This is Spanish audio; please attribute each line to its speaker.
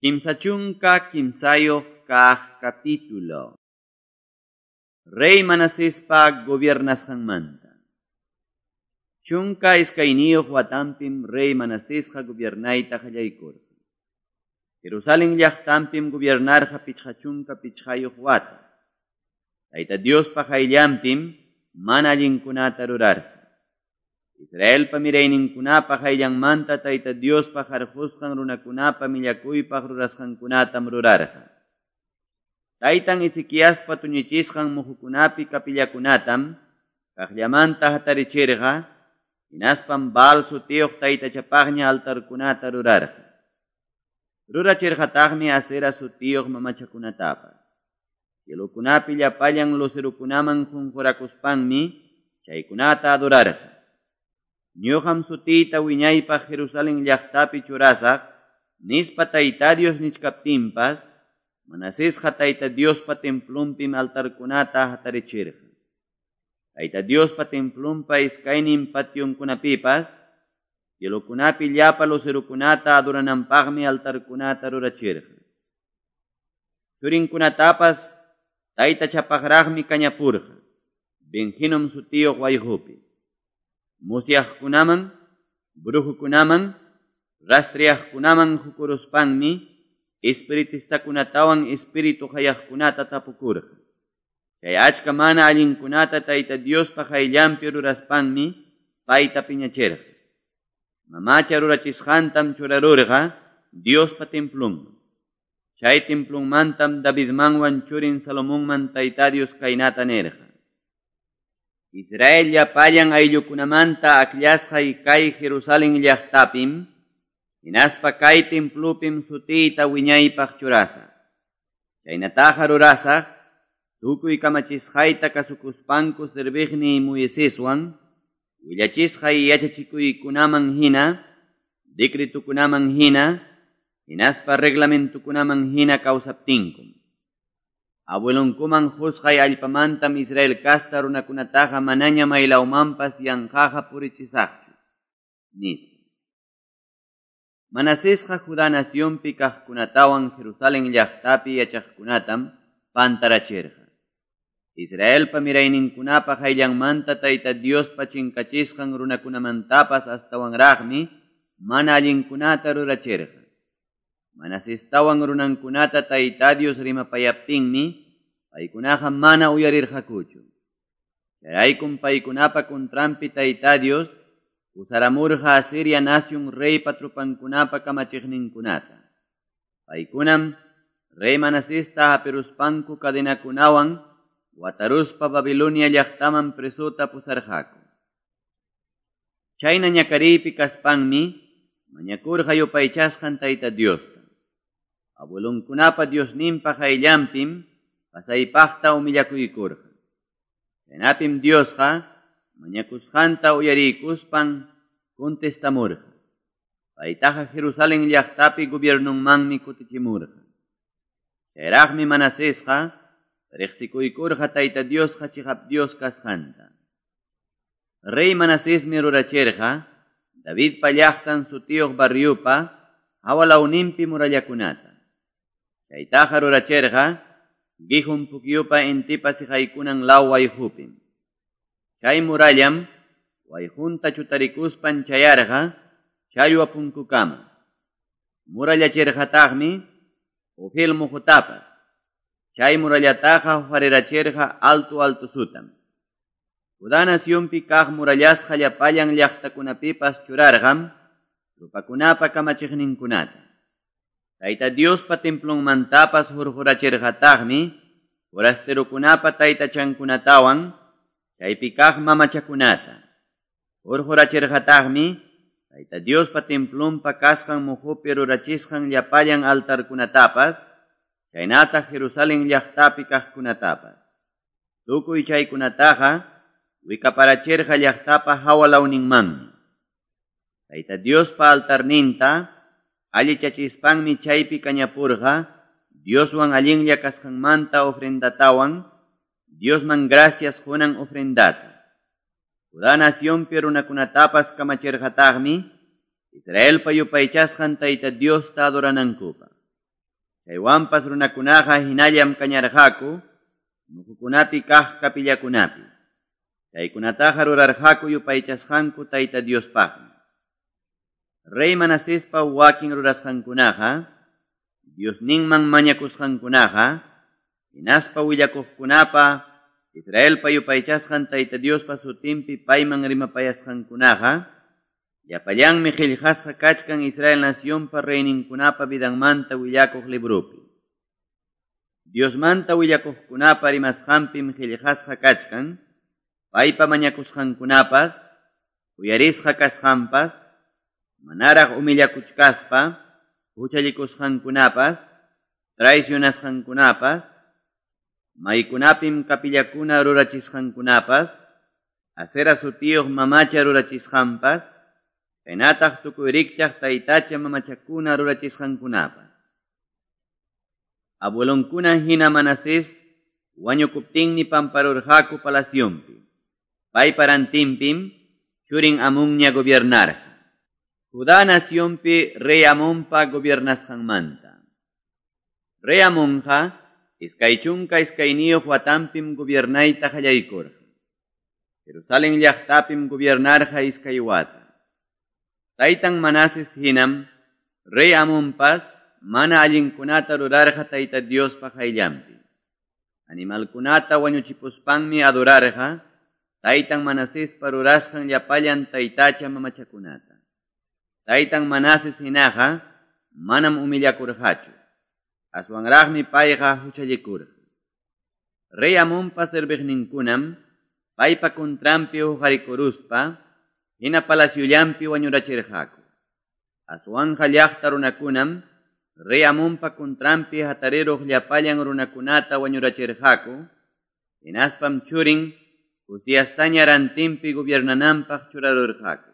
Speaker 1: Kimsachunka kimsayo kah capítulo. Rey Manasespa gobiernasqanmanta. Chunka iskayniyuq watampim Rey Manasesqa gobiernayta qallaykurqa. Jerusalén llaqtampim gobiernarqa pichqachunka pichqayuq wata. Tayta Diospa qayllanpim mana allinkunata rurarqa. Israelpa mirayninkunapa qayllanmanta Tayta Diospa qarqusqan runakunapa millakuypaq rurasqankunatam rurarqa. Taytan Ezequiaspa tuñichisqan muhukunapi kapillakunatam kaqllamanta hatarichirqa, hinaspam Baal sutiyuq taytachapaqña altarkunata rurarqa. Rurachirqataqmi Asera sutiyuq mamachakunatapas. Cielukunapi llapallan lucerukunaman qunqurakuspanmi chaykunata adorarqa. Ñuqam sutiyta wiñaypaq Jerusalén llaqtapi churasaq, nispa Tayta Dios nichkaptinpas, Manasesqa Tayta Diospa templumpim altarkunata hatarichirqa. Tayta Diospa templumpa iskaynin patyunkunapipas, cielukunapi llapa lucerukunata adorananpaqmi altarkunata rurachirqa. Churinkunatapas taytachapaqraqmi kañapurqa, Benjinom sutiyuq wayqupi. Musyaqkunaman, brujukunaman, rastreaqkunaman hukuruspanmi, espiritistakunatawan espiritu hayaqkunata tapukurqa. Kay achka mana allinkunata Tayta Diospa qayllanpi ruraspanmi payta piñachirqa. Mamacha rurachisqantam churarurqa Diospa templunman. Chay templunmantam Davidmanwan churin Salomonman Tayta Dios kaynata nirqa. Israel llapallan ayllukunamanta akllashqa kay Jerusalén llaqtapim, hinaspa kay templupim sutiyta wiñaypaq churasaq. Chaynataqa rurasaq, tukuy kamachisqayta kasukuspanku sirviqni Moiseswan, willachisqay yachachikuykunaman hina, decretukunaman hina, hinaspa reglamentukunaman hina kawsaptinkum. Abuelunkuman husqay allpamantam Israel kasta runakunataqa manaña maylawmanpas yanqaqa purichisaqchu, nispa. Manasesqa Judá nacionpi kaqkunatawan Jerusalén llaqtapi yachaqkunatam pantarachirqa. Israelpa mirayninkunapa qayllanmanta Tayta Diospa chinkachisqan runakunamantapas astawanraqmi mana allinkunata rurachirqa. Manasestawan runankunata Tayta Dios rimapayaptinmi, paykunaqa mana uyarirqakuchu. Charaykum paykunapa kontrampi Tayta Dios usaramurqa Asiria nación reypa trupankunapa kamachiqninkunata. Paykunam Rey Manasesta apiruspanku kadenakunawan wataruspa Babilonia llaqtaman presuta pusarqaku. Chayna ñakariypi kaspanmi mañakurqa yupaychasqan Tayta Diosta. Abuelunkunapa Diosninpa qayllanpim pasaypaqta umillakuykurqa. Chaynapim Diosqa mañakusqanta uyarikuspan contestamurqa. Paytaqa Jerusalén llaqtapi gobiernunmanmi kutichimurqa. Chayraqmi Manasesqa riqsikuykurqa Tayta Diosqa chiqap Dios kasqanta. Rey Manasesmi rurachirqa Davidpa llaqtan sutiyuq barriupa hawalawninpi murallakunata. Chaytaqa rurachirqa Gihon pukyupa intipa siqaykunan law wayqupim. Chay murallam wayqunta chutarikuspan chayarqa challwa punkukama. Murallachirqataqmi Ofel muhutapas. Chay murallataqa huqarirachirqa altu sutam. Judá nacionpi kaq murallasqa llapallan llaqtakunapipas churarqam rupakunapa kamachiqninkunata. Tayta Diospa templunmantapas hurqurachirqataqmi forasterukunapa taytachankunatawan chaypi kaq mamachakunata. Hurqurachirqataqmi Tayta Diospa templunpa kasqan muhupi rurachisqan llapallan altarkunatapas, chaynata Jerusalén llaqtapi kaqkunatapas. Tukuy chaykunataqa wikaparachirqa llaqtapa hawalawninmanmi. Tayta Diospa altarninta allichachispanmi chaypi kañapurqa, Dioswan allinlla kasqanmanta ofrendatawan, Diosman gracias hunan ofrendata. Judá nacionpi runakunatapas kamachirqataqmi, Israelpa yupaychasqan Tayta Diosta adoranankupa. Chaywanpas runakunaqa hinallam kañarqaku, muhukunapi kaq kapillakunapi. Chaykunataqa rurarqaku yupaychasqanku Tayta Diospaqmi. Rey Manasespa wakin rurasqankunaqa, Diosninman mañakusqankunaqa, hinaspa willakuqkunapa, Israelpa yupaychasqan Tayta Diospa sutinpi payman rimapayasqankunaqa, llapallanmi qillqasqa kachkan Israel nacionpa reyninkunapa vidanmanta willakuq librupi. Diosmanta willakuqkunapa rimasqanpim qillqasqa kachkan, paypa mañakusqankunapas, uyarisqa kasqanpas, manaraq umillakuchkaspa, huchallikusqankunapas, traicionasqankunapas, maykunapim kapillakuna rurachisqankunapas, Asera sutiyuq mamacha rurachisqanpas, kaynataq tukuy rikchaq taytacha mamachakuna rurachisqankunapas. Abuelonkuna hina Manases wañukuptinmi pamparurqaku palaciumpi. Paypa rantinpim churin Amonña gobiernarqa. Judá nacionpi Rey Amonpa gobiernasqanmanta. Rey Amonqa iskay chunka iskayniyuq watanpim gobiernayta qallaykurqa. Jerusalén llaqtapim gobiernarqa iskay wata. Taytan Manases hinam Rey Amonpas mana allinkunata rurarqa Tayta Diospa qayllanpi. Animalkunata wañuchipuspanmi adorarqa Taytan Manasespa rurasqan llapallan taytacha mamachakunata. Taytan Manases hinaqa manam umillakurqachu. Aswanraqmi payqa huchallikurqa. Rey Amonpa serviqninkunam paypa contrampi huqarikuruspa hina palaciullampi wañurachirqaku. Aswanja llaqta runakunam Rey Amonpa contrampi hatariruq llapallan runakunata wañurachirqaku. Hinaspam churin Uziastaña rantinpi gobiernananpaq churarurqaku.